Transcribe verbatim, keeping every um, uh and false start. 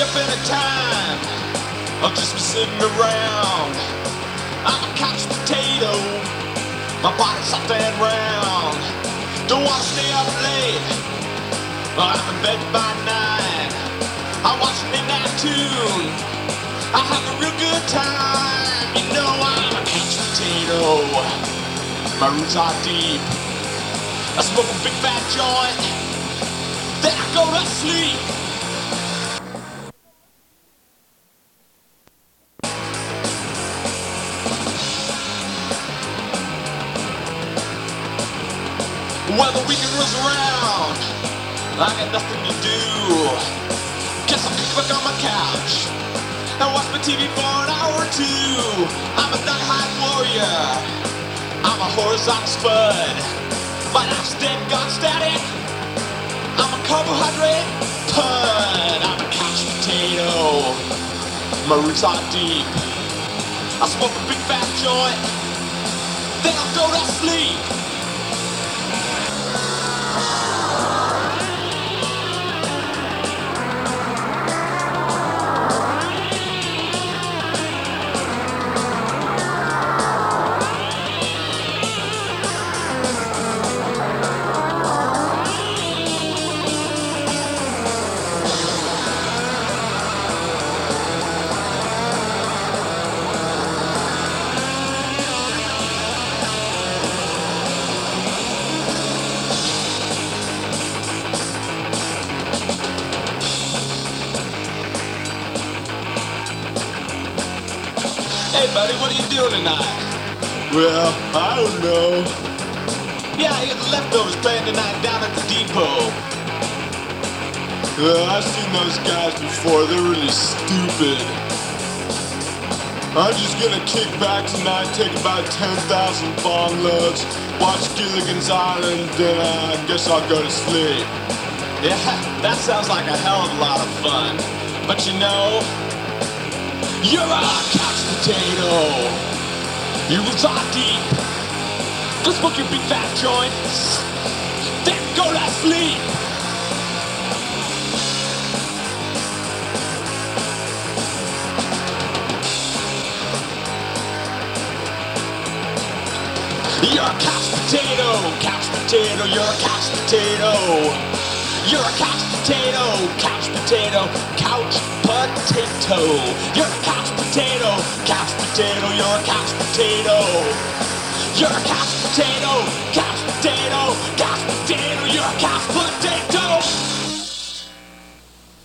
been a time I've just been sitting around. I'm a couch potato, my body's soft and round. Don't wanna stay up late, well, I'm in bed by nine. I watch an midnight tune, I have a real good time. You know I'm a couch potato, my roots are deep. I smoke a big fat joint, then I go to sleep. Well, the weekend rolls around, I got nothing to do. Guess I'll kick back on my couch and watch my T V for an hour or two. I'm a night warrior, I'm a horizontal spud. My life's dead, gone static, I'm a carbohydrate pud. I'm a couch potato, my roots are deep. I smoke a big fat joint, then I'll go to sleep. Hey buddy, what are you doing tonight? Well, I don't know. Yeah, I got the leftovers playing tonight down at the depot. Uh, I've seen those guys before, they're really stupid. I'm just gonna kick back tonight, take about ten thousand bong loads, watch Gilligan's Island, then uh, I guess I'll go to sleep. Yeah, that sounds like a hell of a lot of fun. But you know, you're a couch potato. Your roots are deep. Go smoke your big fat joint, then go to sleep. You're a couch potato, couch potato, you're a couch potato. You're a couch potato, couch potato, couch potato. You're a couch potato, couch potato, you're a couch potato. You're a couch potato, couch potato, couch